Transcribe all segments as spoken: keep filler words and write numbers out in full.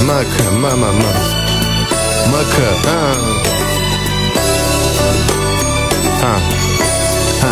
Մքը, մամա, մա Մքը, հա Հա Հա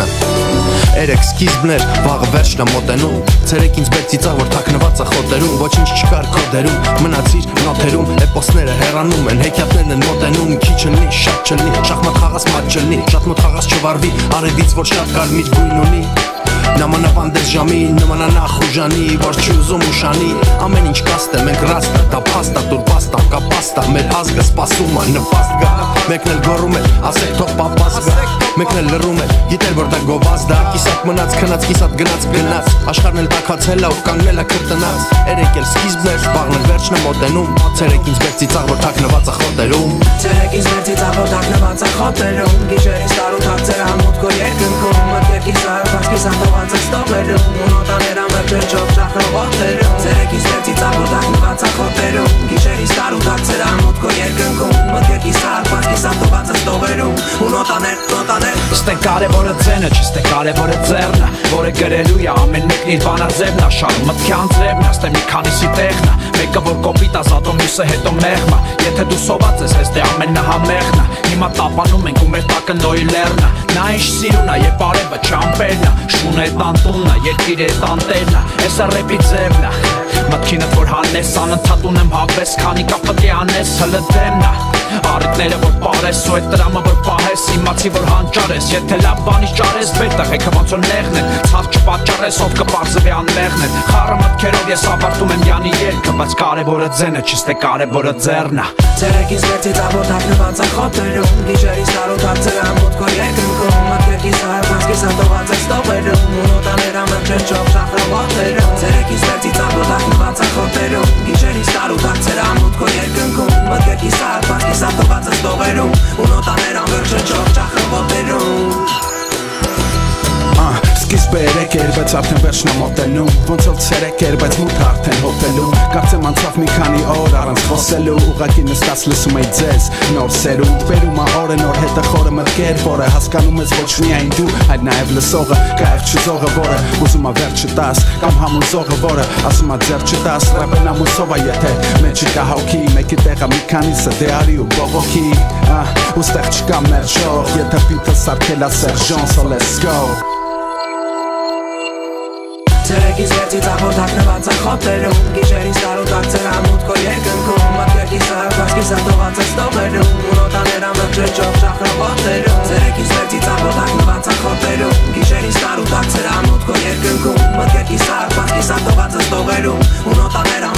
Երեք սկիզբներ, վաղը վերջն է մոտենում Ցերեկ ինձ բեր ծիծաղ, որ թաքնված է խոտերում Ոչինչ չկար կոդերում, մնացիր նոթերում Էպոսները հեռանում են, հեքիաթներն են մոտենում Քիչ չլնի, շատ չլնի, շախմատ խաղաս մատ չլնի Շատ մոտ խաղաս չվարվի, արևից որ շատ կարմիր գույն ունի Նամանավանդես ժամի, նմանանախ ուժանի, որ չի ուզում ուշանի Ամեն ինչ կաստ է, մենք ռաստ է, դա պաստա, դուր պաստա, կա պաստա Մեր ազգը սպասում է, նպաստ գա Մեկն էլ գորում է, ասեք թող պապաս գա Մեկն էլ լռում է, գիտեր որ դա գովազ դա Կիսատ մնաց, քնած, կիսատ գնաց, գնաց Աշխարհն էլ տաքացել է ու կանգնել է քրտնած Երեք էլ սկիզբներ, վաղն էլ վերջն է մոտենում Ցերեկ ինձ բեր ծիծաղ, որ թաքնված է խոտերում Ցերեկ ինձ բեր ծիծաղ, որ թաքնված է խոտերում Գիշերից տարուտակ ծեր ամուտք ու երկնքում Մտքերքիս արված, կիսատողած է ստողերում Ու նոտաներ ամրջրջով շախրողոտերում Ցերեկ ինձ բեր ծիծաղ, որ թաքնված է խոտերում Գիշերից տարուտակ ծեր ամուտք ու երկնքում Մտքերքիս արված, կիսատողած է ստողերում Ու նոտաներ, նոտաներ Ստե կարևորը ձենը, չստե կարևորը ձեռնը Որը գրելու է ամեն մեկն իր բանաձևն է Շարը մտքի անձրևն է, ստե մի քանիսի տեղն է Մեկը որ կոպիտ է զատում, մյուսը հետո մեղմ է Եթե դու սոված ես, ես դե ամենահամեղն է Հիմա տապանում ենք ու մեր տակը նոյի լեռն է Նա ինչ սիրուն է, երբ արևը չամպերն է Շուն է տանտունն է, երկիր է տանտերն է Էս է ռեպի ձևն է Մտքինդ որ հանես, անընդհատ ունեմ հավես Քանի կապը դե անես, հլը դեմն է Առիթները որ պարես, ու այդ տրամը որ պահես Իմացի որ հանճար ես, եթե լավ բանից ճարես Բերտեղ եկը ոնց որ նեղն է, ցավ չպատճարես, ով կպարզվի անմեղն է Խառը մտքերով ես ավարտում եմ յանի երկը Բայց կարևորը ձենը, չստե կարևորը ձեռն է Ցերեկ ինձ բեր ծիծաղ, որ թաքնված է խոտերում Գիշերից տարուտակ ծեր ամուտք ու երկնքում Մտքերքիս արված, կիսատողած է ստողերում Ու նոտաներ ամրջրջով շախրողոտերում Ցերեկ ինձ բեր ծիծաղ, որ թաքնված է խոտերում Գիշերից տարուտակ ծեր ամուտք ու երկնքում Մտքերքիս արված, կիսատողած է ստողերում Ու նոտաներ ամրջրջով շախրողոտերում Սկիզբը երեք էր, բայց արդեն վերջն է մոտենում Ոնց ով ցերեկ էր, բայց մութը արդեն հոտելում Կարծեմ անցավ մի քանի օր առանց խոսելու Ուղղակի նստած լսում էի ձեզ նոր սերունդ Բերում ա օրը նոր հետը խորը մտքեր Որը հասկանում ես ոչ միայն դու, այլ նաև լսողը Կայև չզողը, որը ուզում ա վերջը տաս Կամ համուզողը, որը ասում ա ձեր չտաս Ռապեն ամուսով ա եթե մեջը կա հոգի Մեկի տեղը մի քանիսը դե արի ու բողոքի Ու ստեղ չկա մեր շող Եթե պիտը սարքել ա Սերժան, so let's go Ցերեկ ինձ բեր ծիծաղ, որ թաքնված է խոտերում Գիշերից տարուտակ ծեր ամուտք ու երկնքում Մտքերքիս արված, կիսատողած է ստողերում Ու նոտաներ ամրջրջով շախրողոտերում Ցերեկ ինձ բեր ծիծաղ, որ թաքնված է խոտերում Գիշերից տարուտակ ծեր ամուտք ու երկնքում Մտքերքիս արված, կիսատողած է ստողերում Ու նոտաներ